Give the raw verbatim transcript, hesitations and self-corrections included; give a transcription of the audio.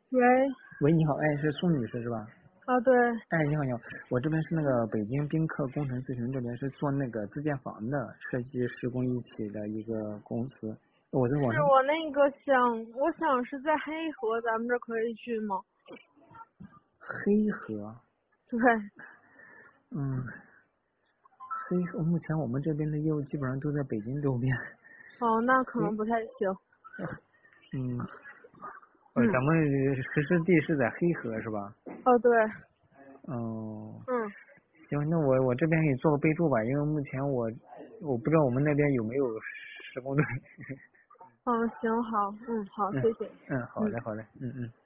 喂， 喂，你好，哎，是宋女士是吧？ 啊对， 哎，你好，你好，我这边是那个北京宾客工程咨询这边是做那个自建房的设计施工一起的一个公司，我在网上是我那个想，我想是在黑河，咱们这可以去吗？ 黑河， 对， 嗯，黑河目前我们这边的业务基本上都在北京周边， 哦，那可黑， 能不太行。 嗯，呃，咱嗯， 们实施地是在黑河是吧？ 哦对， 哦， 嗯， 行，那我我这边给你做个备注吧，因为目前我我不知道我们那边有没有施工队。 嗯，行好，嗯好， 嗯谢谢。 嗯，好嗯。 嘞好嘞，嗯嗯。